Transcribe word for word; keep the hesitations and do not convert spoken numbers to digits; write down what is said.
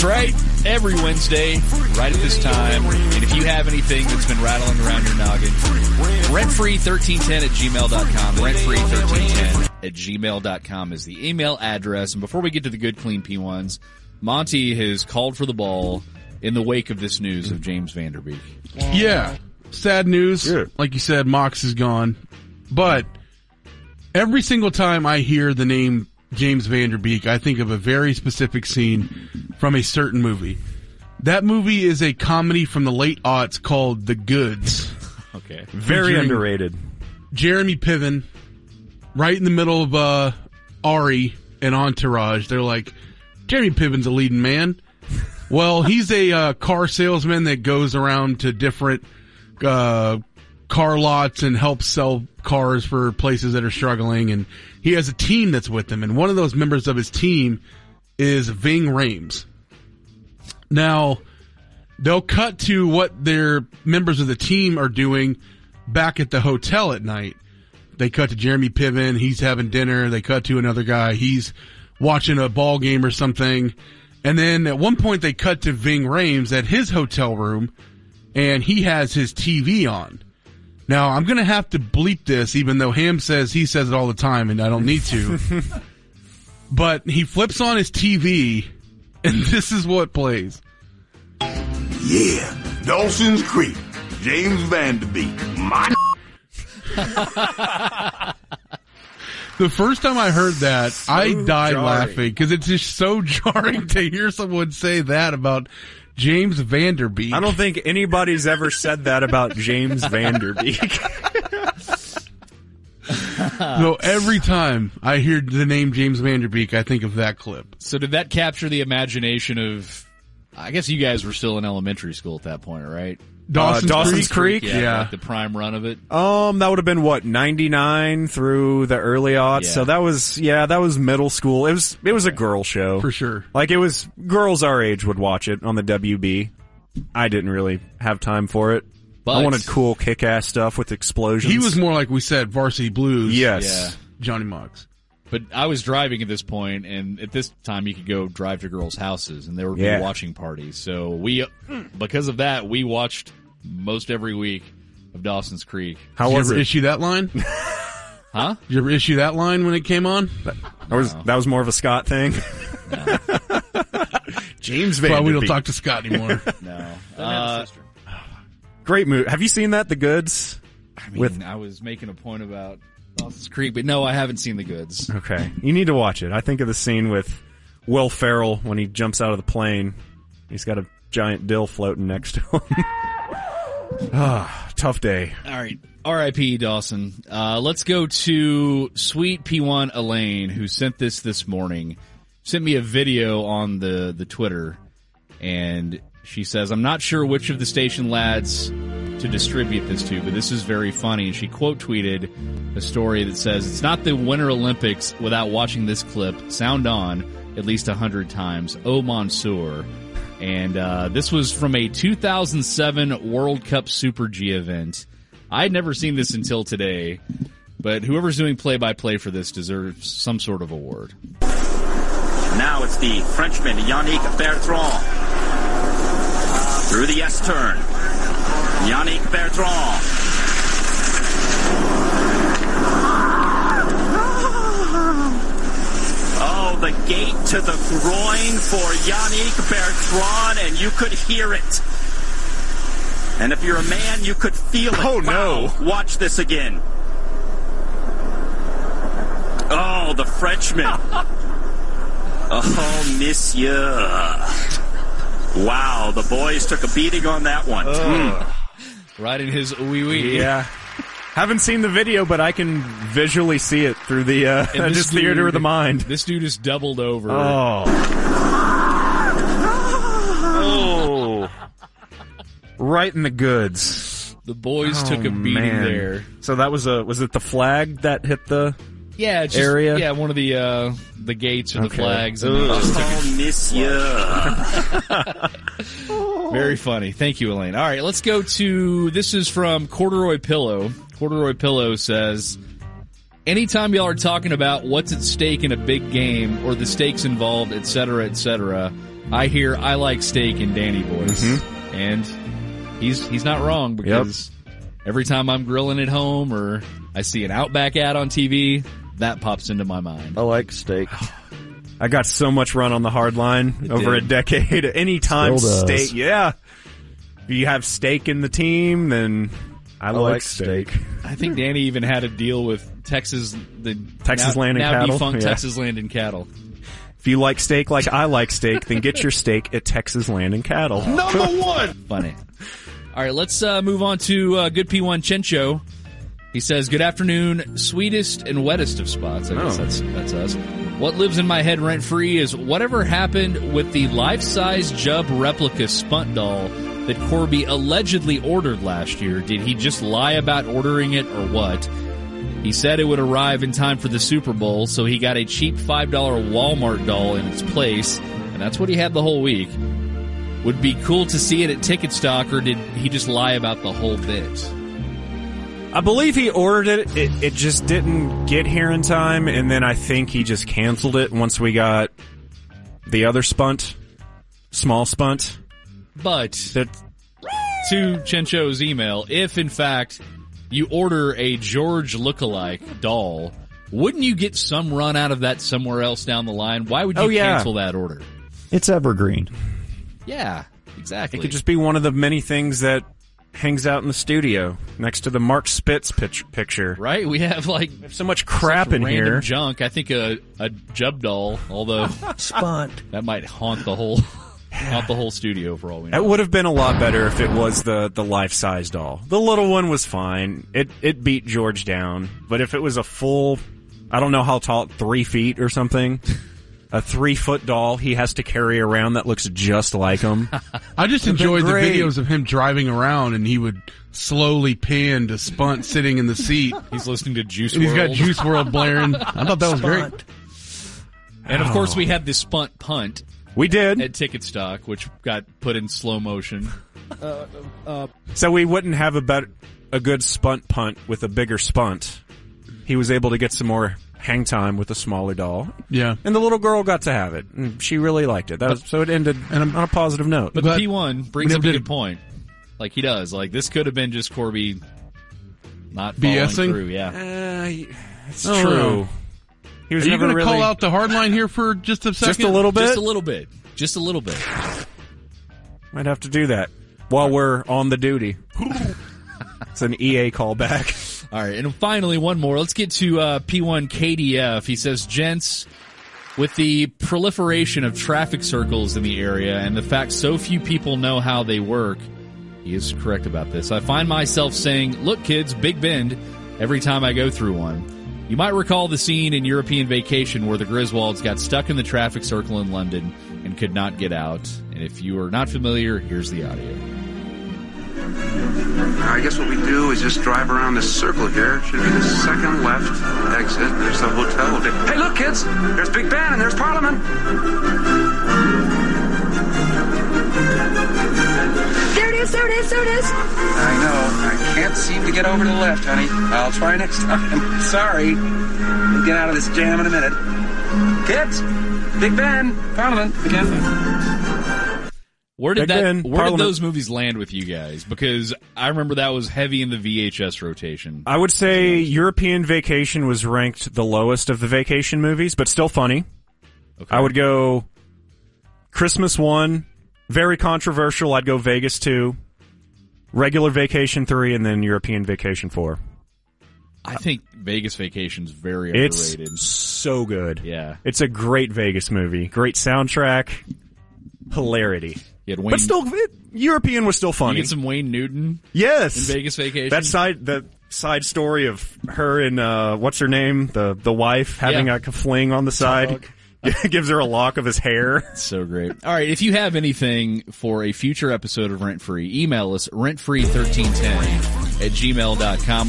That's right. Every Wednesday, right at this time. And if you have anything that's been rattling around your noggin, rentfree thirteen ten at gmail dot com. rentfree thirteen ten at gmail dot com is the email address. And before we get to the good, clean P ones, Monty has called for the ball in the wake of this news of James Van Der Beek. Yeah. Sad news. Yeah. Like you said, Mox is gone. But every single time I hear the name James Van Der Beek, I think of a very specific scene from a certain movie. That movie is a comedy from the late aughts called The Goods. Okay. Very underrated. Jeremy Piven, right in the middle of uh, Ari and Entourage. They're like, Jeremy Piven's a leading man. Well, he's a uh, car salesman that goes around to different uh, car lots and helps sell cars for places that are struggling. And he has a team that's with him. And one of those members of his team is Ving Rhames. Now, they'll cut to what their members of the team are doing back at the hotel at night. They cut to Jeremy Piven. He's having dinner. They cut to another guy. He's watching a ball game or something. And then at one point they cut to Ving Rhames at his hotel room, and he has his T V on. Now, I'm going to have to bleep this, even though Ham says he says it all the time, and I don't need to. But he flips on his T V, and this is what plays. Yeah, Dawson's Creek, James Van Der Beek, my The first time I heard that, so I died jarring. laughing because it's just so jarring to hear someone say that about James Van Der Beek. I don't think anybody's ever said that about James Van Der Beek. So every time I hear the name James Van Der Beek, I think of that clip. So did that capture the imagination of, I guess you guys were still in elementary school at that point, right? Dawson's, uh, Dawson's Creek? Yeah, Yeah. Like the prime run of it. Um, that would have been what, ninety-nine through the early aughts. Yeah. So that was, yeah, that was middle school. It was, it was a girl show. For sure. Like it was, girls our age would watch it on the W B. I didn't really have time for it. But I wanted cool kick-ass stuff with explosions. He was more like we said, Varsity Blues. Yes. Yeah. Johnny Mox. But I was driving at this point, and at this time you could go drive to girls' houses, and there would Yeah. be watching parties. So we, because of that, we watched most every week of Dawson's Creek. How Did you was ever it? issue that line? Huh? Did you ever issue that line when it came on? That was, that was more of a Scott thing. James Van Well, Der we don't Beek. talk to Scott anymore. No. Uh, Great movie. Have you seen that, The Goods? I mean, With- I was making a point about Dawson's Creek, but no, I haven't seen The Goods. Okay. You need to watch it. I think of the scene with Will Ferrell when he jumps out of the plane. He's got a giant dill floating next to him. Ah, tough day. All right. R I P Dawson. Uh, let's go to Sweet P one Elaine, who sent this this morning. Sent me a video on the, the Twitter, and she says, I'm not sure which of the station lads to distribute this to, but this is very funny. And she quote tweeted a story that says, it's not the Winter Olympics without watching this clip sound on at least a hundred times. Oh, Mansour. And uh, this was from a two thousand seven World Cup Super G event. I'd never seen this until today, but whoever's doing play-by-play for this deserves some sort of award. Now it's the Frenchman Yannick Bertrand through the S-turn. Yannick Bertrand. Oh, the gate to the groin for Yannick Bertrand, and you could hear it. And if you're a man, you could feel it. Oh, no. Wow. Watch this again. Oh, the Frenchman. Oh, monsieur. Wow, the boys took a beating on that one. Oh. Right in his wee wee. Yeah. Haven't seen the video, but I can visually see it through the uh, And this just theater dude- of the mind. This dude is doubled over. Oh. Oh. Right in the goods. The boys Oh, took a beating man. there. So that was a was it the flag that hit the Yeah, it's just, area? Yeah, one of the uh, the gates or the Okay. flags. And they Ugh. just took Oh, monsieur. Very funny. Thank you, Elaine. All right, let's go to, this is from Corduroy Pillow. Corduroy Pillow says, anytime y'all are talking about what's at stake in a big game or the stakes involved, et cetera, et cetera, I hear I like steak in Danny voice. Mm-hmm. And he's he's not wrong, because yep. every time I'm grilling at home or I see an Outback ad on T V, that pops into my mind. I like steak. I got so much run on the hard line it over did. a decade. Anytime steak, yeah. If you have steak in the team, then I, I like, like steak. steak. I think Danny even had a deal with Texas, the Texas now, Land and now Cattle. defunct Yeah. Texas Land and Cattle. If you like steak like I like steak, then get your steak at Texas Land and Cattle. Number one! Funny. All right, let's uh, move on to uh, Good P one Chencho. He says, good afternoon, sweetest and wettest of spots. I guess oh. that's, that's us. What lives in my head rent-free is whatever happened with the life-size Jubb replica Spunt doll that Corby allegedly ordered last year. Did he just lie about ordering it or what? He said it would arrive in time for the Super Bowl, so he got a cheap five dollar Walmart doll in its place, and that's what he had the whole week. Would be cool to see it at Ticket Stock, or did he just lie about the whole bit? I believe he ordered it. it. It just didn't get here in time, and then I think he just canceled it once we got the other Spunt, small Spunt. But, that, to Chencho's email, if in fact you order a George lookalike doll, wouldn't you get some run out of that somewhere else down the line? Why would you oh, yeah. cancel that order? It's evergreen. Yeah, exactly. It could just be one of the many things that hangs out in the studio next to the Mark Spitz pitch, picture. Right? We have like we have so much crap in random here. Junk. I think a a Jubb doll, although Spunt, that might haunt the whole haunt the whole studio for all we know. It would have been a lot better if it was the the life size doll. The little one was fine. It it beat George down, but if it was a full, I don't know how tall, three feet or something. A three-foot doll he has to carry around that looks just like him. I just enjoyed the videos of him driving around, and he would slowly pan to Spunt sitting in the seat. He's listening to Juice and world. He's got Juice world blaring. I thought that was Spunt. great. And, of course, we had the Spunt punt. We did. At Ticket Stock, which got put in slow motion. Uh, uh, so we wouldn't have a, better, a good Spunt punt with a bigger Spunt. He was able to get some more hang time with a smaller doll. Yeah. And the little girl got to have it. And she really liked it. That was, so it ended on a positive note. But But the P one brings up a did- good point. Like he does. Like this could have been just Corby not following BSing? through. Yeah. Uh, it's Oh, true. no. He was Are you never going to really... call out the hard line here for just a second? Just a little bit? Just a little bit. Just a little bit. Might have to do that while we're on the duty. It's an E A callback. All right, and finally, one more. Let's get to uh, P one K D F. He says, gents, with the proliferation of traffic circles in the area and the fact so few people know how they work, he is correct about this. I find myself saying, look, kids, Big Bend, every time I go through one. You might recall the scene in European Vacation where the Griswolds got stuck in the traffic circle in London and could not get out. And if you are not familiar, here's the audio. I guess what we do is just drive around this circle here. Should be the second left exit. There's the hotel. Hey, look, kids! There's Big Ben and there's Parliament. There it is, there it is, there it is. I know. I can't seem to get over to the left, honey. I'll try next time. Sorry. We'll get out of this jam in a minute. Kids! Big Ben! Parliament! Again. Where did Big that? Ben, Where Parliament. did those movies land with you guys? Because I remember that was heavy in the V H S rotation. I would say European Vacation was ranked the lowest of the vacation movies, but still funny. Okay. I would go Christmas one, very controversial. I'd go Vegas two, regular Vacation three, and then European Vacation four. I think Vegas Vacation's very It's underrated. so good. Yeah. It's a great Vegas movie. Great soundtrack. Hilarity. You had Wayne, But still, it, European was still you funny. get some Wayne Newton Yes. in Vegas Vacation. That side, the side story of her and, uh, what's her name? The, the wife having Yeah. like a fling on the side. Gives her a lock of his hair. So great. All right, if you have anything for a future episode of Rent Free, email us rent free thirteen ten at gmail dot com.